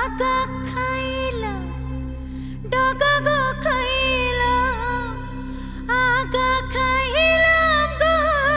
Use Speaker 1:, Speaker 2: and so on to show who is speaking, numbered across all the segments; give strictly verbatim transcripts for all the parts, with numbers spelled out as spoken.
Speaker 1: আগা খাইলাম ডগা গো খাইলাম আগা খাইলাম গো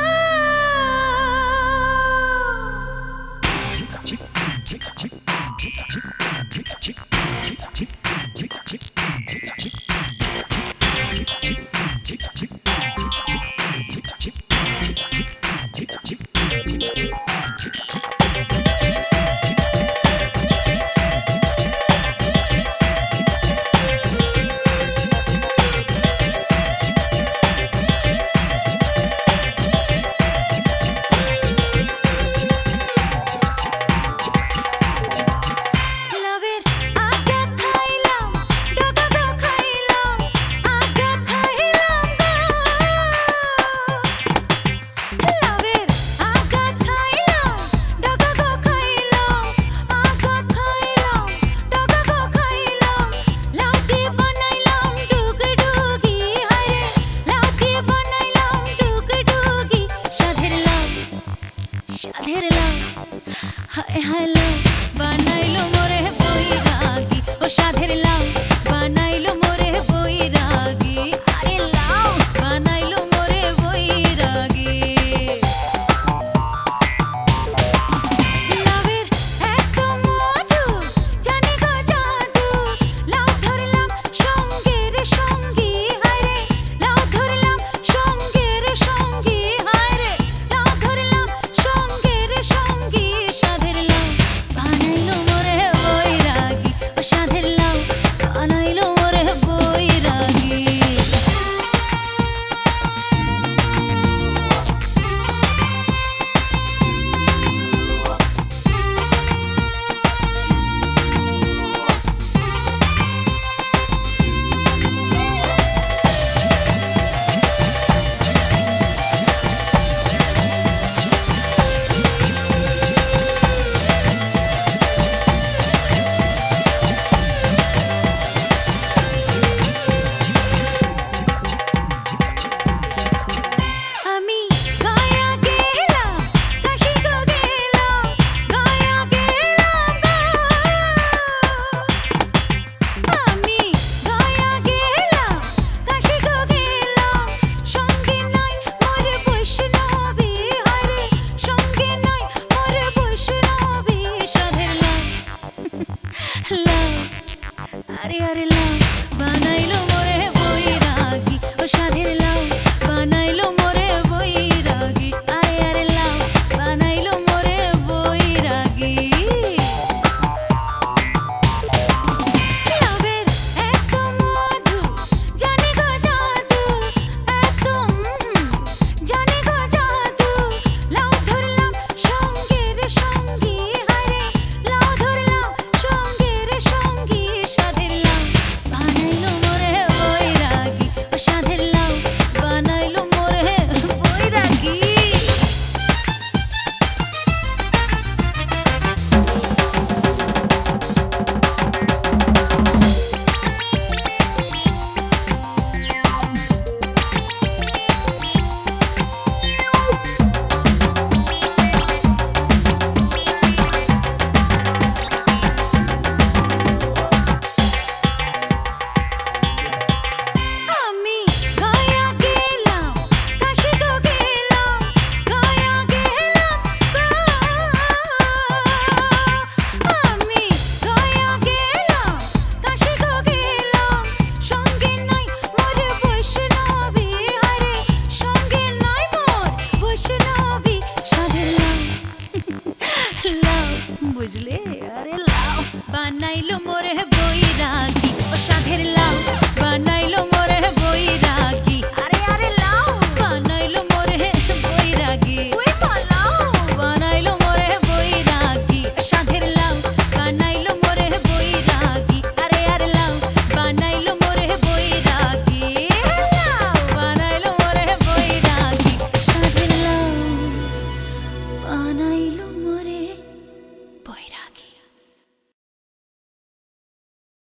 Speaker 1: সাধের লাউ হায় হায় লাউ বানাইলো মোরে বৈরাগী ও সাধের লাউ বানাইলো মোরে বৈরাগী আরে লাউ বানাইলো মোরে বৈরাগী লাউয়ের এত মধু জানি গো জাদু লাউ ধরলাম সঙ্গে রে সঙ্গী হায় রে লাউ ধরলাম সঙ্গে রে সঙ্গী হায় রে লাউ ধরলাম সঙ্গে রে সঙ্গী সাধের লাউ বানাইলো মোরে বৈরাগী ও সাধের লাউ বানাইলো মোরে বৈরাগী আমি গায়া গেলাম কাশি গো গেলাম গায়া গেলাম আমি গায়া গেলাম কাশি গো গেলাম সঙ্গে নাই মোর বৈষ্ণবী হরে সঙ্গে নাই মোর বৈষ্ণবী সাধের লাউ লাউ আরে আরে লাউ বানাইলো মোরে বৈরাগী ও সাধের লাউ বানাইলো মোরে বৈরাগী আরে আরে লাউ বানাইলো মোরে বৈরাগী লাউয়ের এত মধু জানি গো জাদু এত জানি গো জাদু লাউ ধরলাম সঙ্গে রে সঙ্গী হায় রে লাউ ধরলাম সঙ্গে রে সঙ্গী সাধের লাউ বানাইলো মোরে বৈরাগী ও সাধের লাউ বানাইলো মোরে বৈরাগী আমি গায়া গেলাম কাশি গো গেলাম গায়া গেলাম আমি গায়া গেলাম কাশি গো গেলাম সঙ্গে নাই মোর বৈষ্ণবী হরে সঙ্গে নাই মোর বৈষ্ণবী সাধের লাউ লাউ বুঝলে আরে লাউ বানাইলো মোরে বৈরাগী ও সাধের লাউ